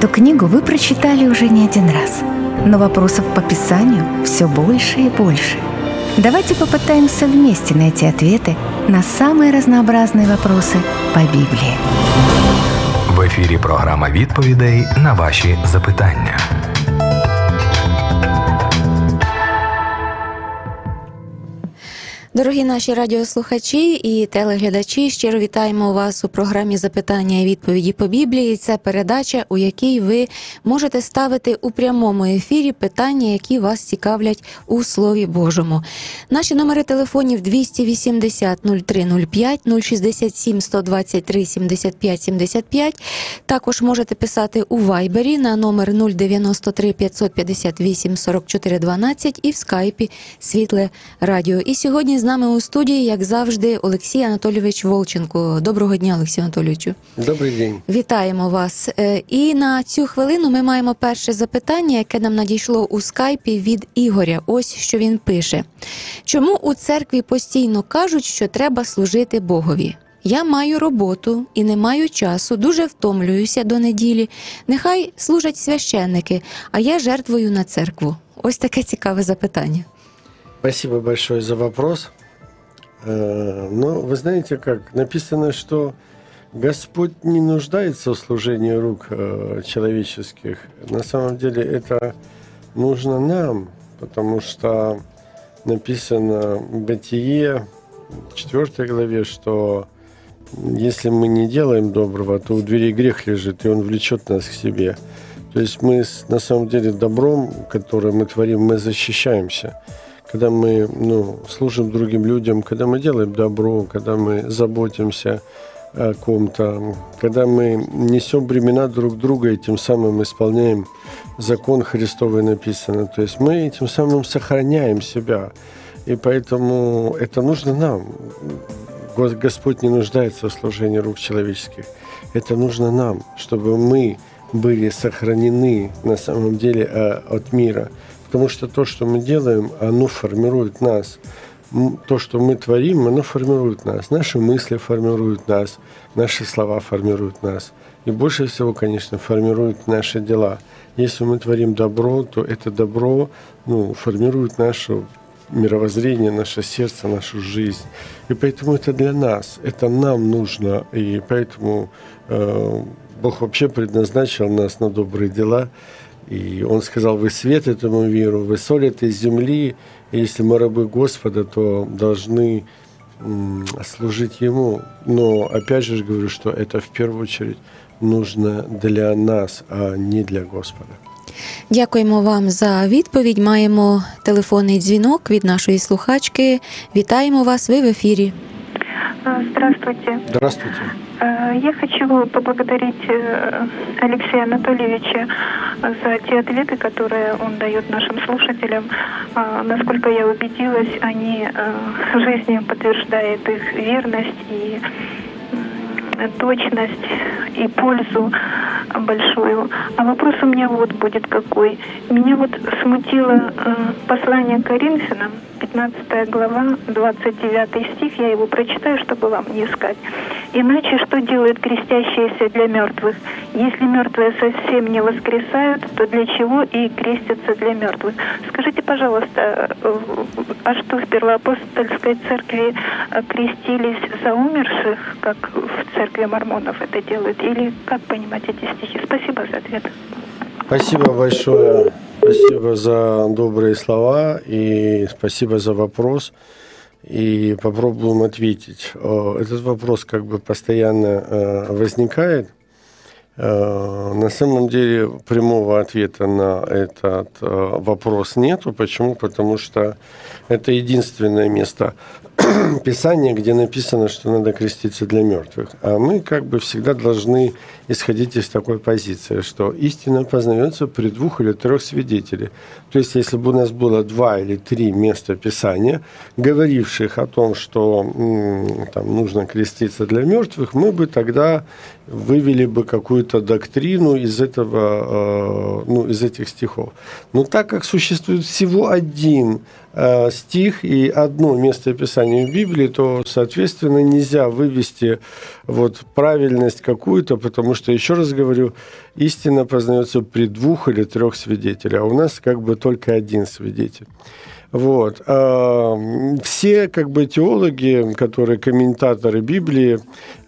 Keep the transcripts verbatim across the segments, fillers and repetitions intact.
Эту книгу вы прочитали уже не один раз, но вопросов по Писанию все больше и больше. Давайте попытаемся вместе найти ответы на самые разнообразные вопросы по Библии. В ефірі програма відповідей на ваші запитання. Дорогі наші радіослухачі і телеглядачі, щиро вітаємо вас у програмі «Запитання і відповіді по Біблії». Це передача, у якій ви можете ставити у прямому ефірі питання, які вас цікавлять у Слові Божому. Наші номери телефонів двісті вісімдесят нуль три нуль п'ять, нуль шістдесят сім сто двадцять три сімдесят п'ять сімдесят п'ять. Також можете писати у Вайбері на номер нуль дев'яносто три п'ятсот п'ятдесят вісім сорок чотири дванадцять і в скайпі «Світле Радіо». І сьогодні з нами у студії, як завжди, Олексій Анатолійович Волченко. Доброго дня, Олексію Анатолійовичу. Добрий день. Вітаємо вас. І на цю хвилину ми маємо перше запитання, яке нам надійшло у скайпі від Ігоря. Ось що він пише. Чому у церкві постійно кажуть, що треба служити Богові? Я маю роботу і не маю часу, дуже втомлююся до неділі. Нехай служать священники, а я жертвую на церкву. Ось таке цікаве запитання. Спасибо большое за вопрос. Но вы знаете как, написано, что Господь не нуждается в служении рук человеческих. На самом деле это нужно нам, потому что написано в Бытие, в четвёртой главе, что если мы не делаем доброго, то у дверей грех лежит, и он влечет нас к себе. То есть мы на самом деле добром, которое мы творим, мы защищаемся. Когда мы ну, служим другим людям, когда мы делаем добро, когда мы заботимся о ком-то, когда мы несем бремена друг друга и тем самым исполняем закон Христовый, написано. То есть мы тем самым сохраняем себя. И поэтому это нужно нам. Господь не нуждается в служении рук человеческих. Это нужно нам, чтобы мы были сохранены на самом деле от мира. Потому что то, что мы делаем, оно формирует нас. То, что мы творим, оно формирует нас. Наши мысли формируют нас, наши слова формируют нас. И больше всего, конечно, формируют наши дела. Если мы творим добро, то это добро ну, формирует наше мировоззрение, наше сердце, нашу жизнь. И поэтому это для нас, это нам нужно. И поэтому э, Бог вообще предназначил нас на добрые дела. И Он сказал, вы свет этому миру, вы соль этой земли. И если мы рабы Господа, то должны м, служить Ему. Но опять же говорю, что это в первую очередь нужно для нас, а не для Господа. Дякуємо вам за відповідь. Маємо телефонний дзвінок від нашої слухачки. Вітаємо вас, ви в ефірі. Здравствуйте. Здравствуйте. Я хочу поблагодарить Алексея Анатольевича за те ответы, которые он дает нашим слушателям. Насколько я убедилась, они жизнью подтверждают их верность и точность и пользу большую. А вопрос у меня вот будет какой. Меня вот смутило э, послание к Коринфянам, пятнадцатая глава, двадцать девятый стих. Я его прочитаю, чтобы вам не искать. Иначе что делают крестящиеся для мертвых? Если мертвые совсем не воскресают, то для чего и крестятся для мертвых? Скажите, пожалуйста, а что в Первоапостольской церкви крестились за умерших, как в церкви мормонов это делают? Или как понимать эти стихи? Спасибо за ответ. Спасибо большое. Спасибо за добрые слова и спасибо за вопрос. И попробуем ответить. Этот вопрос как бы постоянно возникает. На самом деле прямого ответа на этот вопрос нету. Почему? Потому что это единственное место Писания, где написано, что надо креститься для мертвых. А мы как бы всегда должны исходить из такой позиции, что истина познается при двух или трех свидетелях. То есть, если бы у нас было два или три места Писания, говоривших о том, что м, там, нужно креститься для мертвых, мы бы тогда вывели бы какую-то доктрину из этого, ну, из этих стихов. Но так как существует всего один стих и одно местописание в Библии, то, соответственно, нельзя вывести вот правильность какую-то, потому что, еще раз говорю, истина познается при двух или трех свидетелях, а у нас как бы только один свидетель. Вот. Все как бы теологи, которые комментаторы Библии,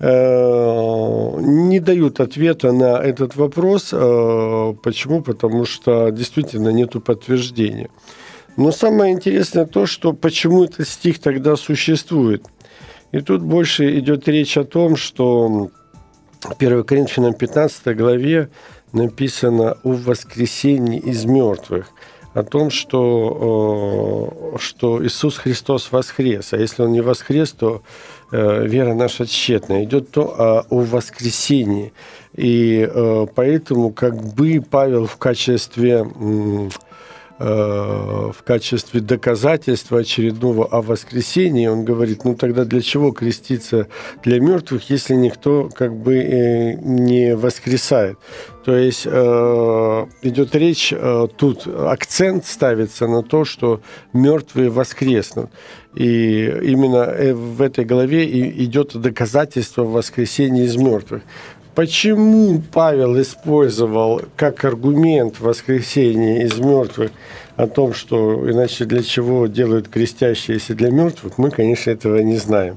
не дают ответа на этот вопрос. Почему? Потому что действительно нету подтверждения. Но самое интересное то, что почему этот стих тогда существует. И тут больше идет речь о том, что в первое Коринфянам пятнадцатой главе написано о воскресении из мертвых, о том, что, что Иисус Христос воскрес. А если Он не воскрес, то вера наша тщетна. Идет то о, о воскресении. И поэтому как бы Павел в качестве... в качестве доказательства очередного о воскресении, он говорит, ну тогда для чего креститься для мертвых, если никто как бы не воскресает? То есть идет речь, тут акцент ставится на то, что мертвые воскреснут. И именно в этой главе идет доказательство воскресения из мертвых. Почему Павел использовал как аргумент воскресения из мертвых о том, что иначе для чего делают крестящиеся для мертвых, мы, конечно, этого не знаем.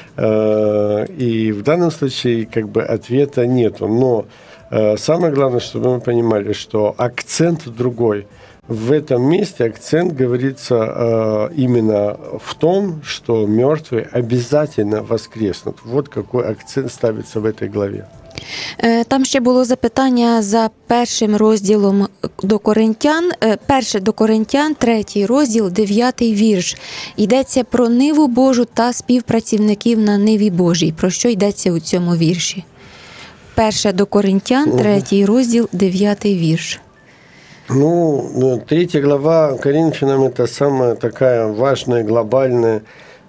И в данном случае как бы ответа нету. Но самое главное, чтобы мы понимали, что акцент другой. В этом месте акцент говорится именно в том, что мертвые обязательно воскреснут. Вот какой акцент ставится в этой главе. Там ще було запитання за першим розділом до Коринтян, перше до Коринтян, третій розділ, дев'ятий вірш. Йдеться про ниву Божу та співпрацівників на ниві Божій. Про що йдеться у цьому вірші? Перше до Коринтян, третій розділ, дев'ятий вірш. Ну, третья глава Коринфянам – это самая такая важная, глобальная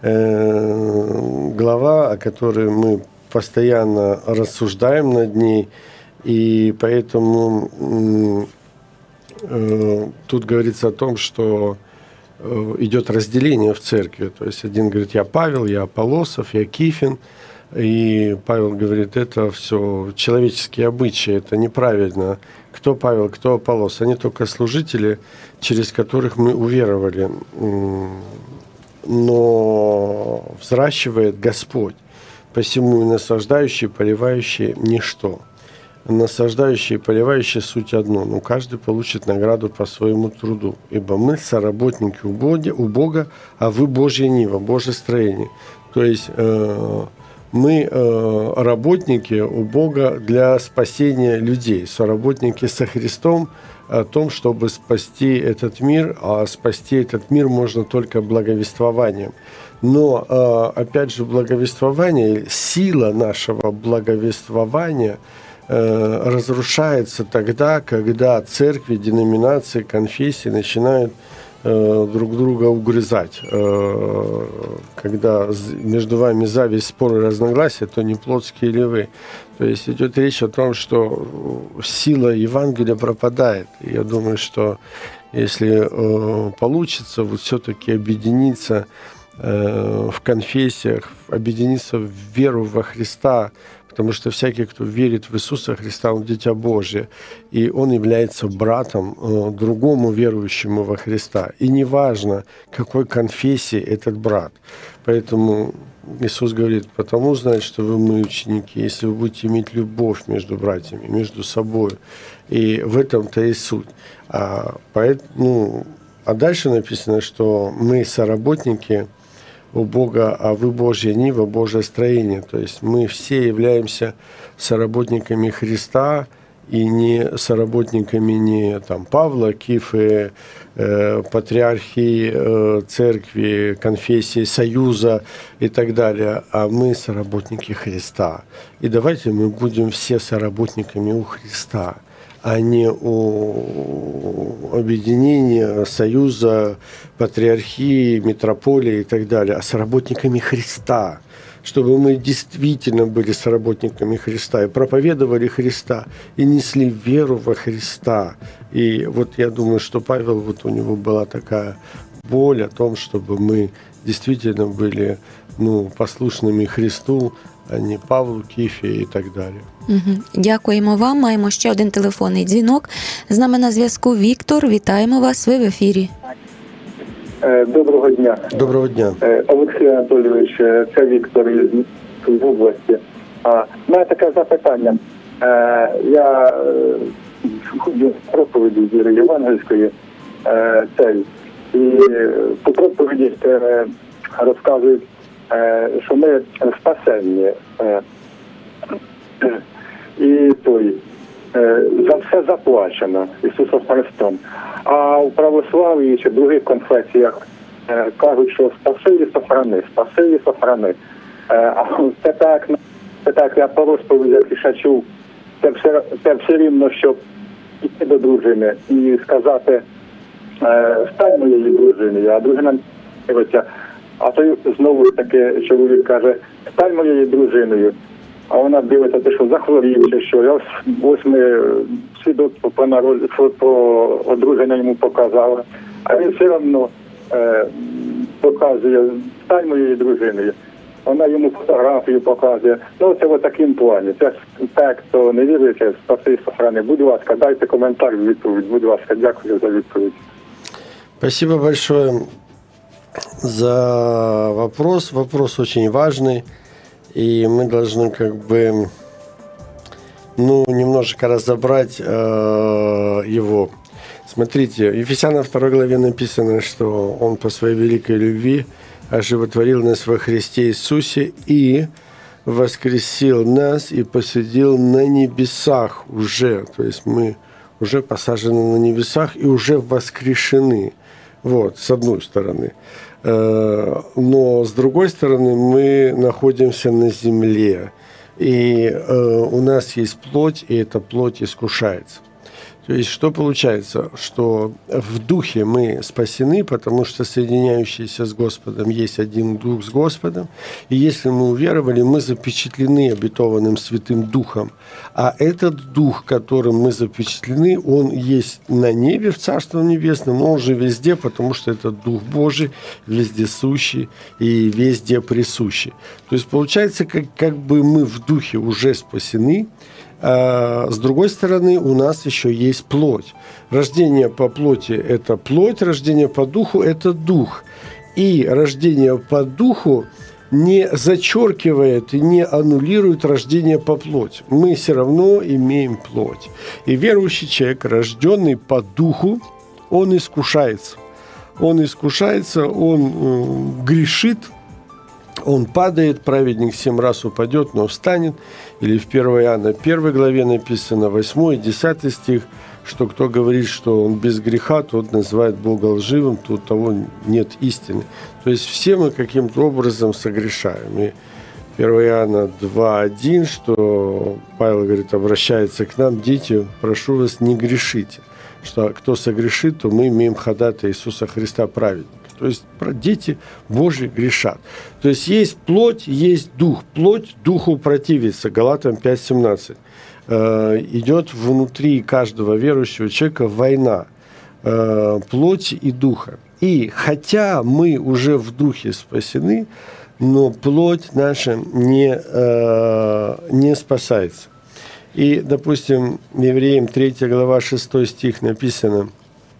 э, глава, о которой мы постоянно рассуждаем над ней, и поэтому э, тут говорится о том, что э, идет разделение в церкви. То есть один говорит, я Павел, я Аполлосов, я Кифин, и Павел говорит, это все человеческие обычаи, это неправильно. Кто Павел, кто Аполлос? Они только служители, через которых мы уверовали. Но взращивает Господь. Посему и насаждающие, поливающие – ничто. Насаждающие и поливающие – суть одно, но каждый получит награду по своему труду. Ибо мы соработники у Бога, у Бога, а вы Божья нива, Божье строение. То есть э, мы э, работники у Бога для спасения людей, соработники со Христом о том, чтобы спасти этот мир, а спасти этот мир можно только благовествованием. Но, опять же, благовествование, сила нашего благовествования разрушается тогда, когда церкви, деноминации, конфессии начинают друг друга угрызать. Когда между вами зависть, споры, разногласия, то не плотские ли вы. То есть идет речь о том, что сила Евангелия пропадает. И я думаю, что если получится вот все-таки объединиться в конфессиях, объединиться в веру во Христа, потому что всякий, кто верит в Иисуса Христа, он дитя Божие, и он является братом другому верующему во Христа. И неважно, какой конфессии этот брат. Поэтому Иисус говорит, потому знать, что вы мои ученики, если вы будете иметь любовь между братьями, между собой. И в этом-то и суть. А, поэтому, ну, а дальше написано, что мы соработники у Бога, а вы Божья нива, Божье строение. То есть мы все являемся соработниками Христа и не соработниками не там, Павла, Кифы, э, патриархии, э, церкви, конфессии, союза и так далее, а мы соработники Христа. И давайте мы будем все соработниками у Христа, а не у объединения, союза, патриархии, митрополии и так далее, а с работниками Христа, чтобы мы действительно были соработниками Христа и проповедовали Христа, и несли веру во Христа. И вот я думаю, что Павел, вот у него была такая боль о том, чтобы мы действительно были, ну, послушными Христу, а не Павлу, Кефі і так далі. Угу. Дякуємо вам. Маємо ще один телефонний дзвінок. З нами на зв'язку Віктор. Вітаємо вас. Ви в ефірі. Доброго дня. Доброго дня. Олексій Анатолійович, це Віктор із області. У мене таке запитання. Я ходжу в проповіді віри євангельської, цей, і по проповіді розказують, що ми спасенні. І той, за все заплачено Ісусом Христом. А у православ'ї чи других конфесіях кажуть, що спаси і сохрани, спаси і сохрани. А це так, це так, я по розповідях і чув, це все, це все рівно, щоб йти до дружини і сказати, стань моєю дружиною, а дружина дивиться. А то знову таки чоловік каже, стань моєю дружиною. А вона дивиться, те, що захворів, чи що. Я ось ми свідоцтво по народу, по одруження йому показали. А він все одно е, показує, стань моєю дружиною. Вона йому фотографію показує. Ну, це в такому плані. Це так, хто не вірує, спаси і сохрани. Будь ласка, дайте коментар, відповідь. Будь ласка, дякую за відповідь. Спасибо большое за вопрос. Вопрос очень важный. И мы должны как бы, ну, немножко разобрать э, его. Смотрите, в Ефесянам второй главе написано, что Он по своей великой любви оживотворил нас во Христе Иисусе и воскресил нас и посадил на небесах уже. То есть мы уже посажены на небесах и уже воскрешены. Вот, с одной стороны. Но с другой стороны мы находимся на земле, и у нас есть плоть, и эта плоть искушается. То есть что получается? Что в духе мы спасены, потому что соединяющийся с Господом есть один дух с Господом. И если мы уверовали, мы запечатлены обетованным Святым Духом. А этот дух, которым мы запечатлены, он есть на небе, в Царстве Небесном, но он же везде, потому что это Дух Божий, вездесущий и везде присущий. То есть получается, как, как бы мы в духе уже спасены, а с другой стороны, у нас еще есть плоть. Рождение по плоти – это плоть, рождение по духу – это дух. И рождение по духу не зачеркивает и не аннулирует рождение по плоти. Мы все равно имеем плоть. И верующий человек, рожденный по духу, он искушается. Он искушается, он э, грешит, он падает, праведник семь раз упадет, но встанет. Или в первой Иоанна первой главе написано, восьмой, десятый стих, что кто говорит, что он без греха, тот называет Бога лживым, то у того нет истины. То есть все мы каким-то образом согрешаем. И первой Иоанна два один, что Павел говорит, обращается к нам, дети, прошу вас, не грешите. Что кто согрешит, то мы имеем ходатая Иисуса Христа праведника. То есть дети Божьи грешат. То есть есть плоть, есть дух. Плоть духу противится. Галатам пять семнадцать. Э, идет внутри каждого верующего человека война э, плоти и духа. И хотя мы уже в духе спасены, но плоть наша не, э, не спасается. И, допустим, Евреям третья глава шестой стих написано,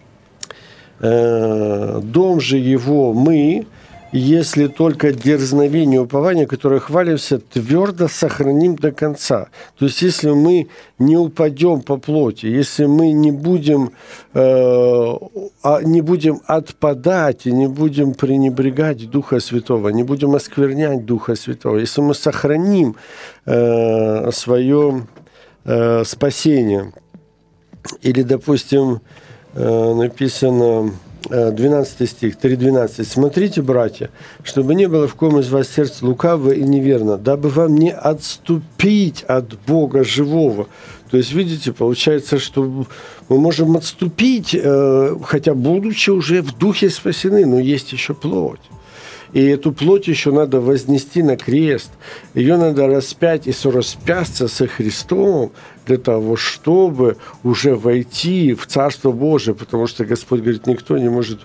«Дом же его мы, если только дерзновение упования, которое хвалимся, твердо сохраним до конца». То есть, если мы не упадем по плоти, если мы не будем, э, не будем отпадать и не будем пренебрегать Духа Святого, не будем осквернять Духа Святого, если мы сохраним э, свое э, спасение, или, допустим, написано двенадцатый стих, три двенадцать. «Смотрите, братья, чтобы не было в ком из вас сердце лукавого и неверно, дабы вам не отступить от Бога живого». То есть, видите, получается, что мы можем отступить, хотя будучи уже в духе спасены, но есть еще плоть. И эту плоть еще надо вознести на крест. Ее надо распять и сораспясться со Христом для того, чтобы уже войти в Царство Божие, потому что Господь говорит, никто не может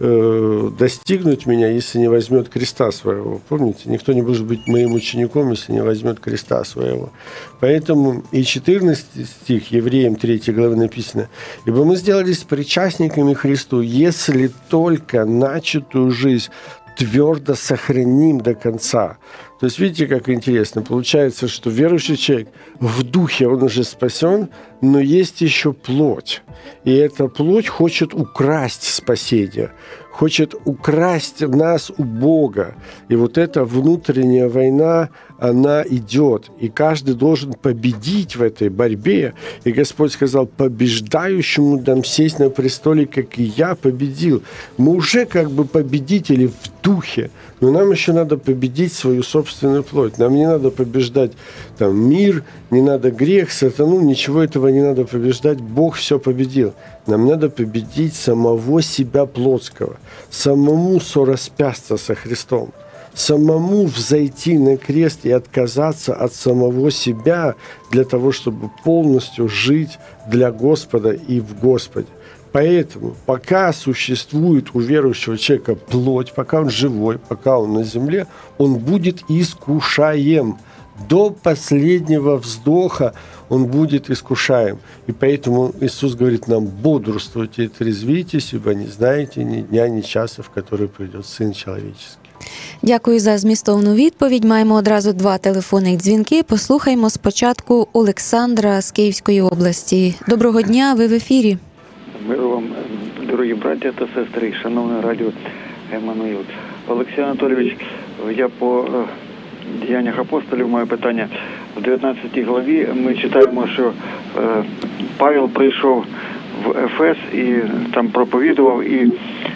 э, достигнуть меня, если не возьмет креста своего. Помните, никто не может быть моим учеником, если не возьмет креста своего. Поэтому и четырнадцатый стих Евреям третьей главы написано, «Ибо мы сделались причастниками Христу, если только начатую жизнь твердо сохраним до конца». То есть, видите, как интересно. Получается, что верующий человек в духе, он уже спасен, но есть еще плоть. И эта плоть хочет украсть спасение, хочет украсть нас у Бога. И вот эта внутренняя война, она идет. И каждый должен победить в этой борьбе. И Господь сказал, побеждающему дам сесть на престоле, как и я победил. Мы уже как бы победители в духе, но нам еще надо победить свою собственную плоть. Нам не надо побеждать там, мир, не надо грех, сатану, ничего этого не надо побеждать. Бог все победил. Нам надо победить самого себя плотского, самому сораспясться со Христом, самому взойти на крест и отказаться от самого себя для того, чтобы полностью жить для Господа и в Господе. Поэтому, пока существует у верующего человека плоть, пока он живой, пока он на земле, он будет искушаем. До последнего вздоха он будет искушаем. И поэтому Иисус говорит нам, бодрствуйте и трезвитесь, ибо не знаете ни дня, ни часа, в который придет Сын Человеческий. Дякую за змістовну відповідь. Маємо одразу два телефонних дзвінки. Послухаймо спочатку Олександра з Київської області. Доброго дня, ви в ефірі. Миру вам, дорогі браття та сестри, шановне радіо Еммануїл. Олексій Анатолійович, я по діяннях апостолів маю питання. В дев'ятнадцятій главі ми читаємо, що е, Павел прийшов в Ефес і там проповідував і е,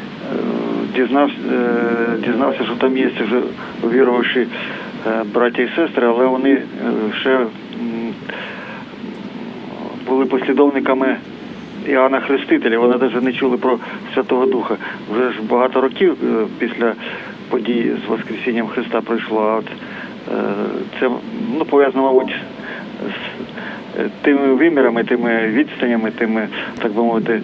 дізнався, е, дізнався, що там є вже віруючі е, браття і сестри, але вони е, ще м, були послідовниками Іоанна Хрестителя, вони навіть не чули про Святого Духа. Вже ж багато років після подій з Воскресінням Христа пройшло, а от це ну, пов'язано, мабуть, з тими вимірами, тими відстанями, тими, так би мовити,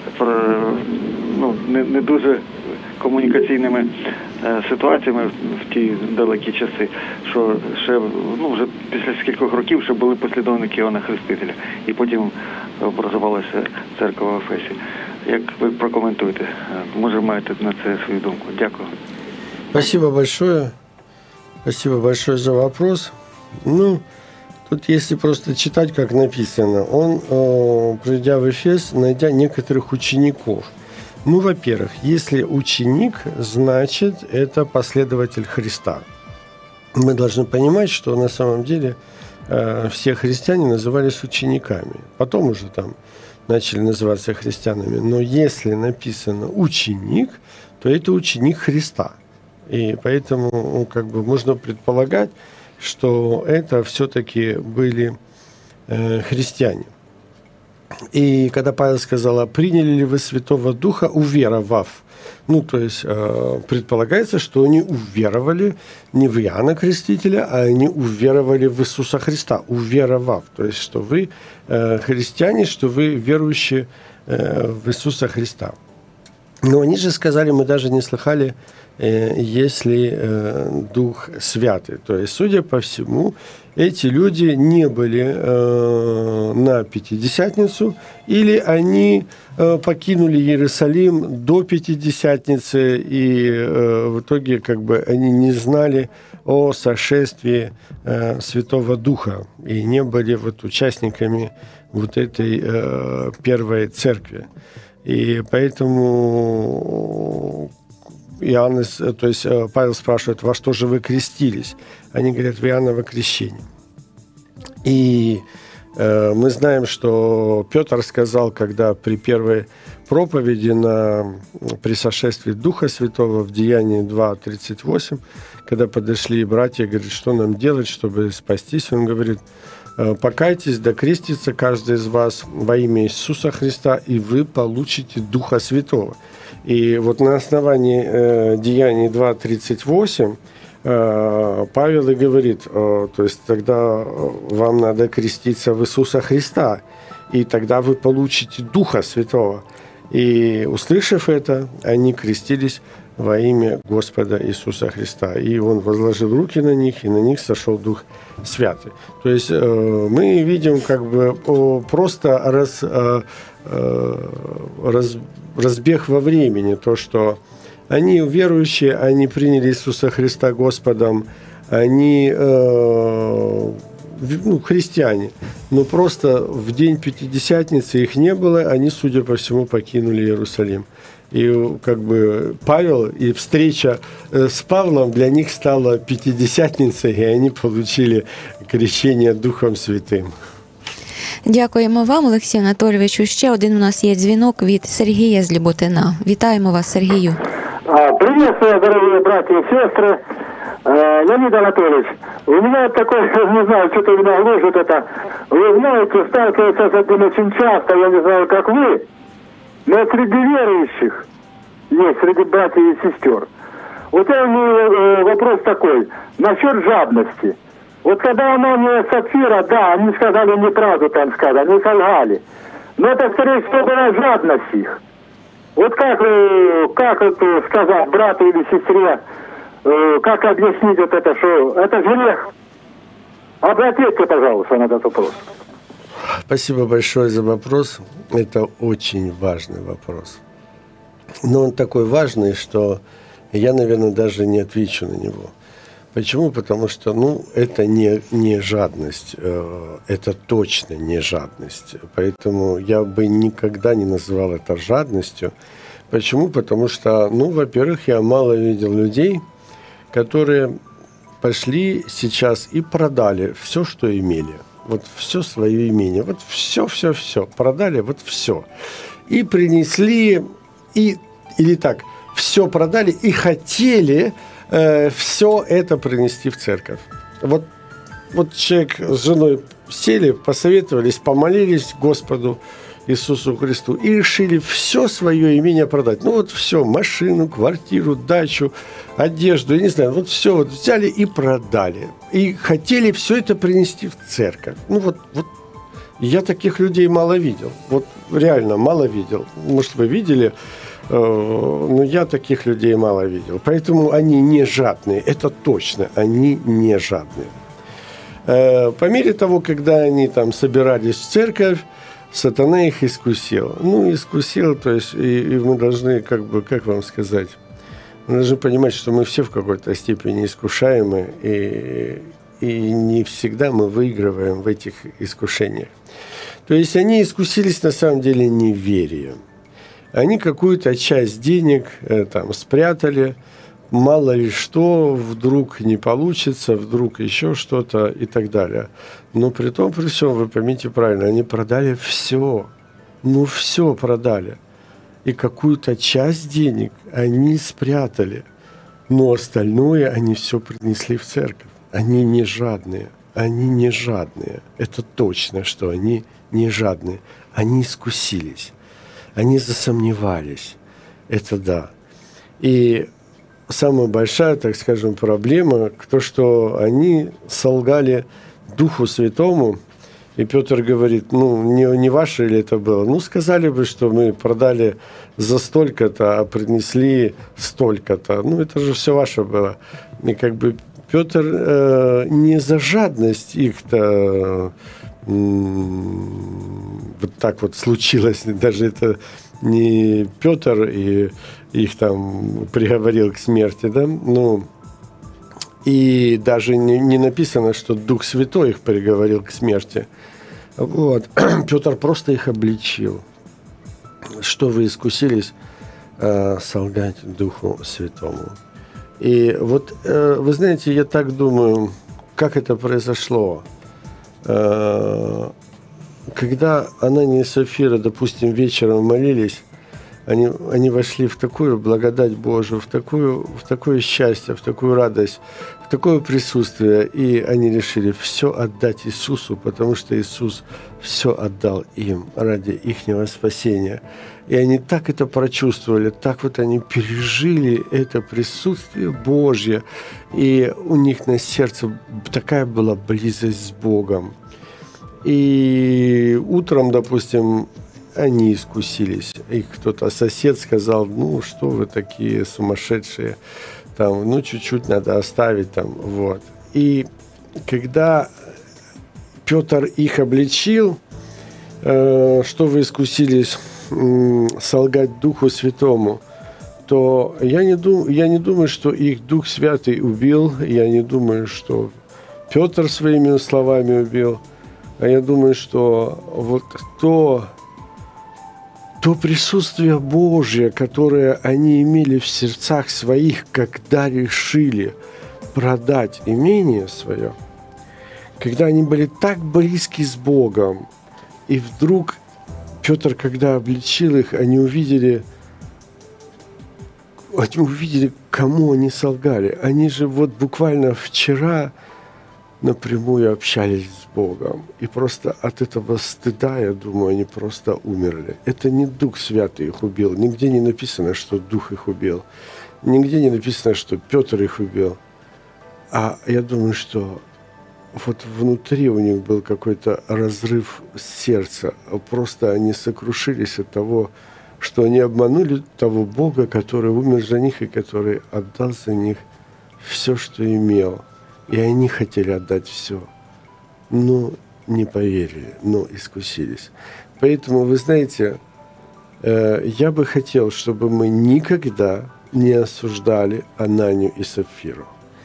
ну, не, не дуже комунікаційними ситуаціями в ті далекі часи, що ще ну, вже після скількох років ще були послідовники Іоанна Хрестителя, і потім образувалася церква в Ефесі. Як ви прокоментуєте? Може, маєте на це свою думку? Дякую. Спасибо большое. Спасибо большое за вопрос. Ну, тут если просто читать, как написано, он, э, придя в Эфес, найдя некоторых учеников. Ну, во-первых, если ученик, значит, это последователь Христа. Мы должны понимать, что на самом деле э, все христиане назывались учениками. Потом уже там начали называться христианами. Но если написано «ученик», то это ученик Христа. И поэтому ну, как бы можно предполагать, что это все-таки были э, христиане. И когда Павел сказал, а приняли ли вы Святого Духа, уверовав? Ну, то есть э, предполагается, что они уверовали не в Иоанна Крестителя, а они уверовали в Иисуса Христа, уверовав. То есть, что вы э, христиане, что вы верующие э, в Иисуса Христа. Но они же сказали, мы даже не слыхали, э, если э, Дух Святый. То есть, судя по всему, эти люди не были э, на Пятидесятницу, или они э, покинули Иерусалим до Пятидесятницы, и э, в итоге как бы они не знали о сошествии э, Святого Духа и не были вот участниками вот этой э, первой церкви. И поэтому Иоанн, то есть Павел спрашивает, во что же вы крестились? Они говорят, в Иоанново крещение. И э, мы знаем, что Петр сказал, когда при первой проповеди на, при сошествии Духа Святого в Деянии два тридцать восемь, когда подошли братья, говорят, что нам делать, чтобы спастись, он говорит, покайтесь, да крестится каждый из вас во имя Иисуса Христа, и вы получите Духа Святого. И вот на основании э, Деяний два тридцать восемь э, Павел и говорит, э, то есть тогда вам надо креститься в Иисуса Христа, и тогда вы получите Духа Святого. И, услышав это, они крестились во имя Господа Иисуса Христа. И Он возложил руки на них, и на них сошел Дух Святый. То есть э, мы видим как бы о, просто раз, э, э, раз, разбег во времени, то, что они верующие, они приняли Иисуса Христа Господом, они э, ну, христиане, но просто в день Пятидесятницы их не было, они, судя по всему, покинули Иерусалим. И как бы Павел и встреча с Павлом для них стала Пятидесятницей, и они получили крещение Духом Святим. Дякуємо вам, Олексію Анатолійовичу. Ще один у нас є дзвінок від Сергія з Люботина. Вітаємо вас, Сергію. Приветствую, дорогие братья и сестры. Леонид Анатольевич, у меня такой, не знаю, что-то меня гложет это. Вы знаете, сталкиваются с этим очень часто, я не знаю, как вы, но среди верующих есть, среди братьев и сестер. Вот я имею вопрос такой, насчет жадности. Вот когда Анания и Сапфира, да, они сказали неправду, там сказали, они солгали. Но это, скорее всего, была жадность их. Вот как, как это сказать брату или сестре, как объяснить вот это, что это грех? Обратите, пожалуйста, на этот вопрос. Спасибо большое за вопрос. Это очень важный вопрос. Но он такой важный, что я, наверное, даже не отвечу на него. Почему? Потому что, ну, это не, не жадность, это точно не жадность. Поэтому я бы никогда не называл это жадностью. Почему? Потому что, ну, во-первых, я мало видел людей, которые пошли сейчас и продали все, что имели. Вот все свое имение. Вот все, все, все. Продали вот все. И принесли, и, или так, все продали и хотели э, все это принести в церковь. Вот, вот человек с женой сели, посоветовались, помолились Господу Иисусу Христу и решили все свое имение продать. Ну вот все, машину, квартиру, дачу, одежду, я не знаю, вот все вот взяли и продали. И хотели все это принести в церковь. Ну вот, вот я таких людей мало видел. Вот реально мало видел. Может, вы видели, но я таких людей мало видел. Поэтому они не жадные, это точно, они не жадные. По мере того, когда они там собирались в церковь, сатана их искусил. Ну, искусил, то есть, и, и мы должны, как бы, как вам сказать, мы должны понимать, что мы все в какой-то степени искушаемы, и, и не всегда мы выигрываем в этих искушениях. То есть, они искусились на самом деле неверием. Они какую-то часть денег э, там спрятали, мало ли что, вдруг не получится, вдруг еще что-то и так далее. Но при том, при всем, вы поймите правильно, они продали все. Ну, все продали. И какую-то часть денег они спрятали. Но остальное они все принесли в церковь. Они не жадные. Они не жадные. Это точно, что они не жадные. Они искусились. Они засомневались. Это да. И самая большая, так скажем, проблема, то, что они солгали Духу Святому, и Петр говорит, ну, не, не ваше ли это было? Ну, сказали бы, что мы продали за столько-то, а принесли столько-то. Ну, это же все ваше было. И как бы Петр э, не за жадность их-то э, вот так вот случилось, даже это не Петр и их там приговорил к смерти, да, ну, и даже не, не написано, что Дух Святой их приговорил к смерти. Вот. Петр просто их обличил, что вы искусились э, солгать Духу Святому. И вот, э, вы знаете, я так думаю, как это произошло. Э, когда Анания и Сапфира, допустим, вечером молились, Они, они вошли в такую благодать Божию, в, такую, в такое счастье, в такую радость, такое присутствие, и они решили все отдать Иисусу, потому что Иисус все отдал им ради ихнего спасения. И они так это прочувствовали, так вот они пережили это присутствие Божье, и у них на сердце такая была близость с Богом. И утром, допустим, они искусились. Их кто-то, сосед сказал, ну, что вы такие сумасшедшие, там, ну, чуть-чуть надо оставить там, вот. И когда Петр их обличил, э, что вы искусились э, солгать Духу Святому, то я не, дум, я не думаю, что их Дух Святый убил, я не думаю, что Петр своими словами убил, а я думаю, что вот то... То присутствие Божье, которое они имели в сердцах своих, когда решили продать имение свое, когда они были так близки с Богом, и вдруг Петр, когда обличил их, они увидели, они увидели, кому они солгали. Они же вот буквально вчера напрямую общались с Богом. И просто от этого стыда, я думаю, они просто умерли. Это не Дух Святый их убил. Нигде не написано, что Дух их убил. Нигде не написано, что Петр их убил. А я думаю, что вот внутри у них был какой-то разрыв сердца. Просто они сокрушились от того, что они обманули того Бога, который умер за них и который отдал за них все, что имел. И они хотели отдать все, но не поверили, но искусились. Поэтому, вы знаете, э, я бы хотел, чтобы мы никогда не осуждали Ананию и Сапфиру.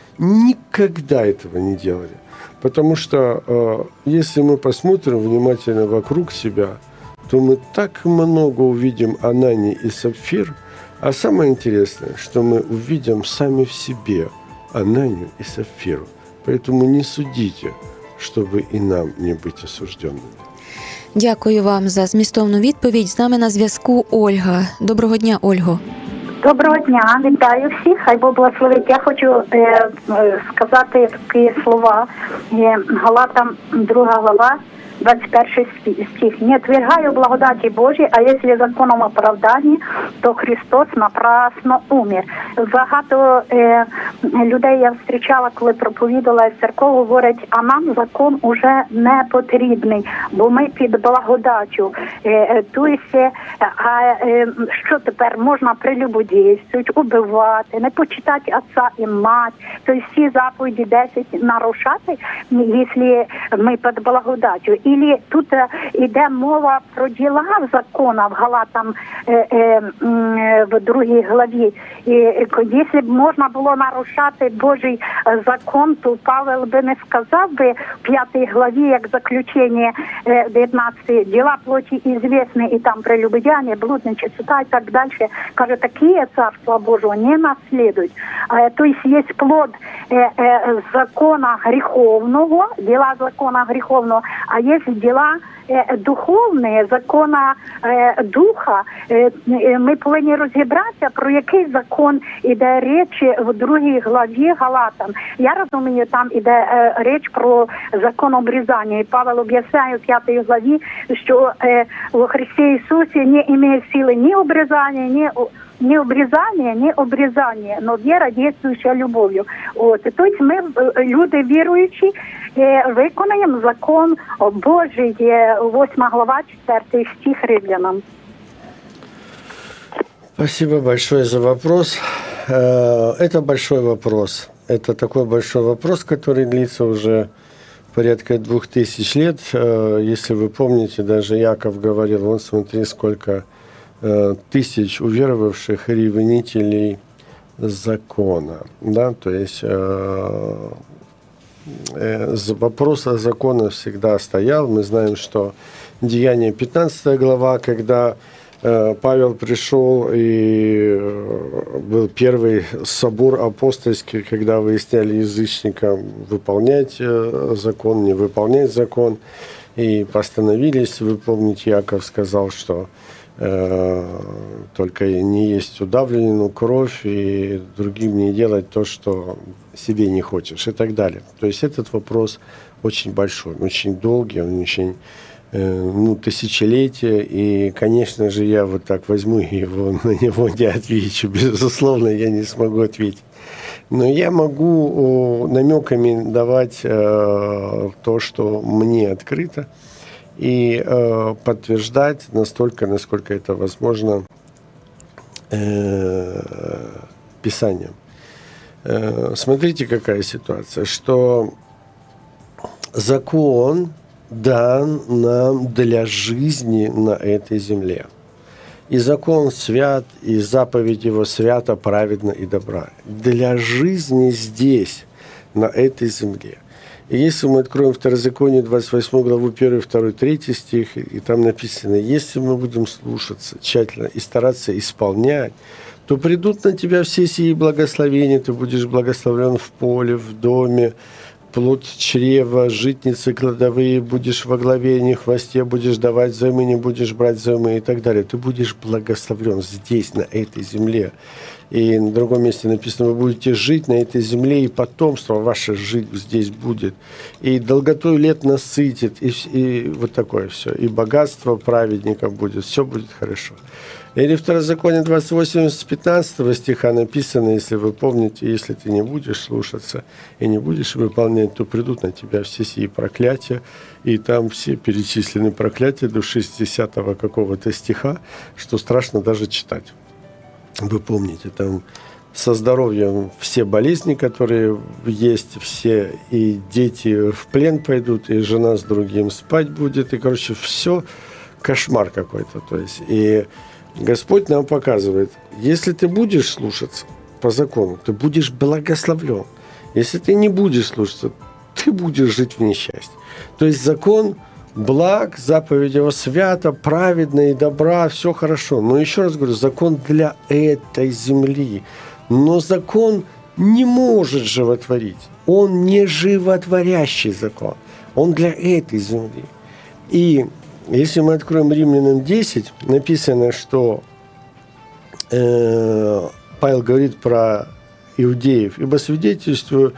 Никогда этого не делали. Потому что э, если мы посмотрим внимательно вокруг себя, то мы так много увидим Анании и Сапфир, а самое интересное, что мы увидим сами в себе Ананию и Сапфиру. Поэтому не судите, чтобы і нам не бути осужденими. Дякую вам за змістовну відповідь. З нами на зв'язку Ольга. Доброго дня, Ольго. Доброго дня, вітаю всіх, хай Бог благословить. Я хочу е, е, сказати такі слова. Е, Галатам друга глава, двадцать первый стих. «Не отвергаю благодати Божьей, а если законом оправдания, то Христос напрасно умер». Багато е, людей я зустрічала, коли проповідала в церкві, говорять, а нам закон уже не потрібний, бо ми під благодаттю. Е, тобто, а е, що тепер можна прелюбодійствувати, убивати, не почитати отця і мать, тобто всі заповіді десять нарушати, якщо ми під благодаттю. Или тут йде мова про діла закона в Галатам е, е, в другій главі. І якщо б можна було нарушати Божий закон, то Павел би не сказав би в п'ятій главі, як заключення дев'ятнадцяте, діла плоті ізвісні, і там прелюбодіяння, блудничество і так далі. Каже, такі царства Божого не наслідують. Тобто є плод закона гріховного, діла закона гріховного, а є діла духовні, закона духа. Ми повинні розібратися, про який закон іде річ в другій главі Галатам. Я розумію, там іде річ про закон обрізання. І Павел об'ясняє в п'ятій главі, що у Христі Ісусі не має сили ні обрізання, ні не обрізання, не обрізання, но віра, дійствуюча любов'ю. От, тобто ми, люди віруючі, виконаємо закон Божий, восьма глава, четвертий стих Римлянам. Спасибо большое за вопрос. Это большой вопрос. Это такой большой вопрос, который длится уже порядка двух тысяч лет. Если вы помните, даже Яков говорил, вон смотри, сколько тысяч уверовавших ревнителей закона. Да? То есть э, э, вопрос о законе всегда стоял. Мы знаем, что Деяния пятнадцатая глава, когда э, Павел пришел и э, был первый собор апостольский, когда выясняли язычникам выполнять э, закон, не выполнять закон, и постановились, вы помните, Яков сказал, что только не есть удавленную кровь и другим не делать то, что себе не хочешь и так далее. То есть этот вопрос очень большой, очень долгий, он очень ну, тысячелетия, и, конечно же, я вот так возьму его, на него не отвечу, безусловно, я не смогу ответить. Но я могу намеками давать э, то, что мне открыто, и э, подтверждать настолько, насколько это возможно, э, Писанием. Э, смотрите, какая ситуация, что закон дан нам для жизни на этой земле. И закон свят, и заповедь его свята, праведна и добра. Для жизни здесь, на этой земле. И если мы откроем Второзаконие, двадцать восьмую главу, первый, второй, третий стих, и там написано: если мы будем слушаться тщательно и стараться исполнять, то придут на тебя все сии благословения, ты будешь благословлен в поле, в доме, плод чрева, житницы, кладовые, будешь во главе, не хвосте, будешь давать взаймы, не будешь брать взаймы и так далее. Ты будешь благословлен здесь, на этой земле. И на другом месте написано: вы будете жить на этой земле, и потомство ваше жить здесь будет. И долготой лет насытит, и, и вот такое все. И богатство праведников будет, все будет хорошо. Или Второзаконие двадцать восемь с пятнадцатого стиха написано, если вы помните: если ты не будешь слушаться и не будешь выполнять, то придут на тебя все сии проклятия. И там все перечислены проклятия до шестидесятого какого-то стиха, что страшно даже читать. Вы помните, там со здоровьем все болезни, которые есть, все, и дети в плен пойдут, и жена с другим спать будет, и, короче, все кошмар какой-то. То есть, и Господь нам показывает: если ты будешь слушаться по закону, ты будешь благословлен. Если ты не будешь слушаться, ты будешь жить в несчастье. То есть закон благ, заповедь его свята, праведна и добра, все хорошо. Но еще раз говорю, закон для этой земли. Но закон не может животворить. Он не животворящий закон. Он для этой земли. И если мы откроем Римлянам десять, написано, что э, Павел говорит про иудеев. «Ибо свидетельствую,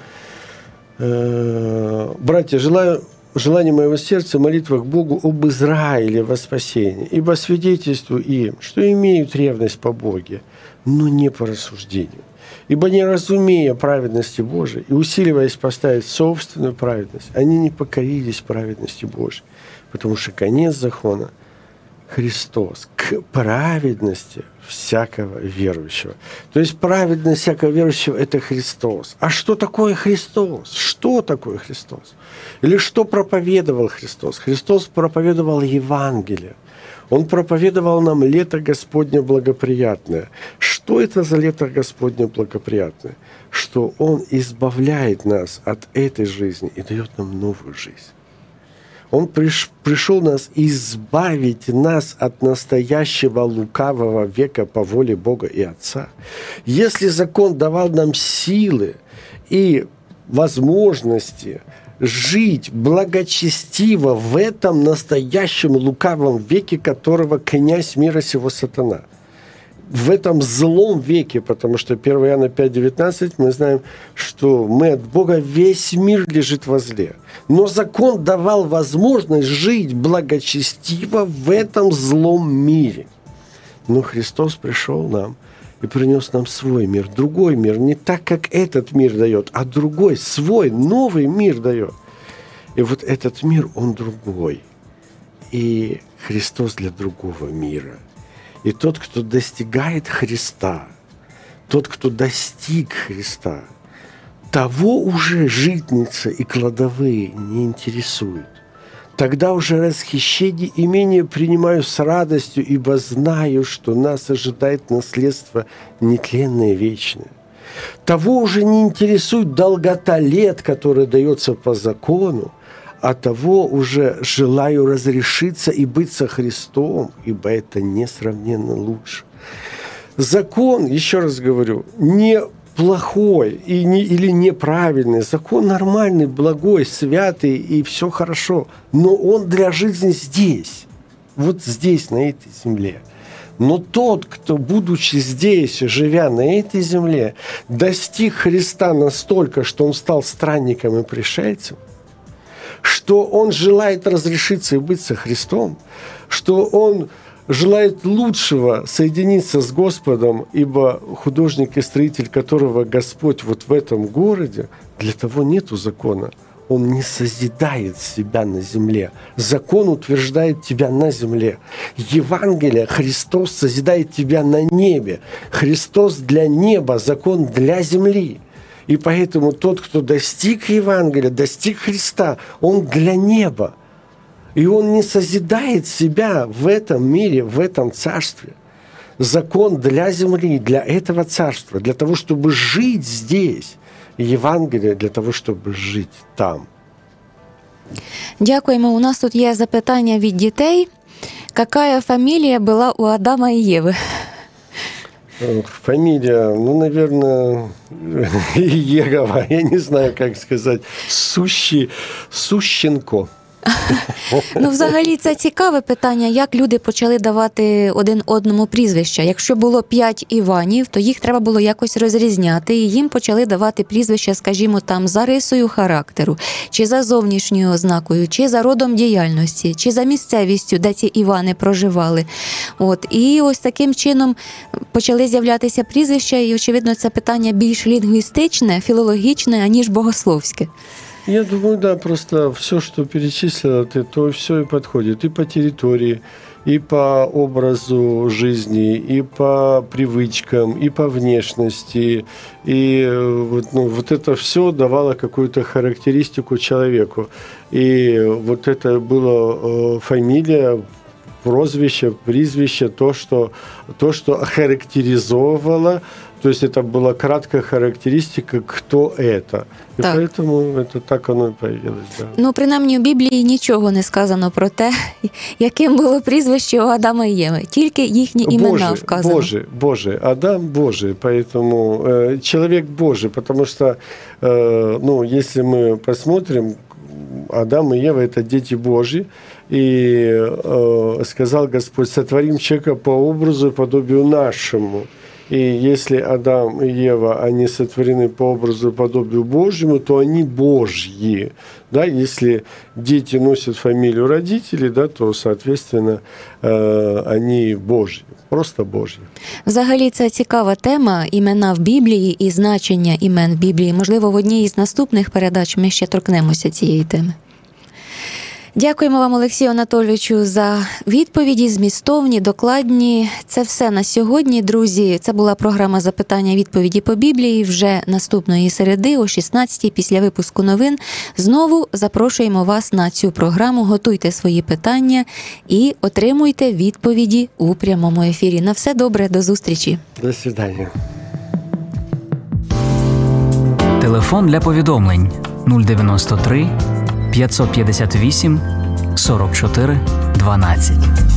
э, братья, желаю, желание моего сердца, молитва к Богу об Израиле во спасении. Ибо свидетельствую им, что имеют ревность по Боге, но не по рассуждению. Ибо не разумея праведности Божией и усиливаясь поставить собственную праведность, они не покорились праведности Божией, потому что конец закона – Христос, к праведности всякого верующего». То есть праведность всякого верующего – это Христос. А что такое Христос? Что такое Христос? Или что проповедовал Христос? Христос проповедовал Евангелие. Он проповедовал нам лето Господне благоприятное. Что это за лето Господне благоприятное? Что Он избавляет нас от этой жизни и дает нам новую жизнь. Он приш, пришел нас избавить нас от настоящего лукавого века по воле Бога и Отца. Если закон давал нам силы и возможности жить благочестиво в этом настоящем лукавом веке, которого князь мира сего сатана, в этом злом веке, потому что первое Иоанна пять девятнадцать мы знаем, что мы от Бога, весь мир лежит во зле. Но закон давал возможность жить благочестиво в этом злом мире. Но Христос пришел нам и принес нам свой мир, другой мир, не так, как этот мир дает, а другой, свой, новый мир дает. И вот этот мир, он другой. И Христос для другого мира. И тот, кто достигает Христа, тот, кто достиг Христа, того уже житница и кладовые не интересуют. Тогда уже расхищение имения принимаю с радостью, ибо знаю, что нас ожидает наследство нетленное, вечное. Того уже не интересует долгота лет, которая дается по закону, а того уже желаю разрешиться и быть со Христом, ибо это несравненно лучше. Закон, еще раз говорю, не плохой и не, или неправильный. Закон нормальный, благой, святый, и все хорошо. Но он для жизни здесь, вот здесь, на этой земле. Но тот, кто, будучи здесь, живя на этой земле, достиг Христа настолько, что он стал странником и пришельцем, что он желает разрешиться и быть со Христом, что он желает лучшего соединиться с Господом, ибо художник и строитель, которого Господь вот в этом городе, для того нету закона. Он не созидает себя на земле. Закон утверждает тебя на земле. Евангелие, Христос созидает тебя на небе. Христос для неба, закон для земли. И поэтому тот, кто достиг Евангелия, достиг Христа, он для неба. И он не созидает себя в этом мире, в этом царстве. Закон для земли, для этого царства, для того, чтобы жить здесь. Євангелія для того, щоб жити там. Дякуємо. У нас тут є запитання від дітей. Яка фамілія була у Адама і Єви? Фамилия, ну, наверное, Егова, я не знаю, как сказать, Сущи, Сущенко. Ну, взагалі, це цікаве питання, як люди почали давати один одному прізвища. Якщо було п'ять Іванів, то їх треба було якось розрізняти, і їм почали давати прізвища, скажімо, там, за рисою характеру, чи за зовнішньою ознакою, чи за родом діяльності, чи за місцевістю, де ці Івани проживали. От. І ось таким чином почали з'являтися прізвища, і, очевидно, це питання більш лінгвістичне, філологічне, аніж богословське. Я думаю, да, просто все, что перечислила ты, то все и подходит. И по территории, и по образу жизни, и по привычкам, и по внешности. И вот, ну, вот это все давало какую-то характеристику человеку. И вот это была фамилия, прозвище, призвище, то, что, то, что характеризовало. То есть это была краткая характеристика, кто это. І так. Поэтому это так оно і появилось. Да. Ну, принаймні, у Біблії нічого не сказано про те, яким було прізвище у Адама і Єви. Тільки їхні імена Божий, вказано. Божий, Божий. Адам Божий, поэтому э, человек Божий, потому что, э, ну, если мы посмотрим, Адам и Ева – это дети Божьи, и э, сказал Господь, сотворим человека по образу и подобию нашему. И если Адам и Ева, они сотворены по образу и подобию Божьему, то они Божьи. Да? Если дети носят фамилию родителей, да, то, соответственно, э, они Божьи, просто Божьи. Взагалі, це цікава тема, імена в Біблії і значення імен в Біблії. Можливо, в одній із наступних передач ми ще торкнемося цієї теми. Дякуємо вам, Олексію Анатолійовичу, за відповіді, змістовні, докладні. Це все на сьогодні, друзі. Це була програма «Запитання-відповіді по Біблії». Вже наступної середи о шістнадцятій після випуску новин знову запрошуємо вас на цю програму. Готуйте свої питання і отримуйте відповіді у прямому ефірі. На все добре, до зустрічі. До свидання. Телефон для повідомлень нуль дев'яносто три п'ятсот п'ятдесят вісім сорок чотири дванадцять.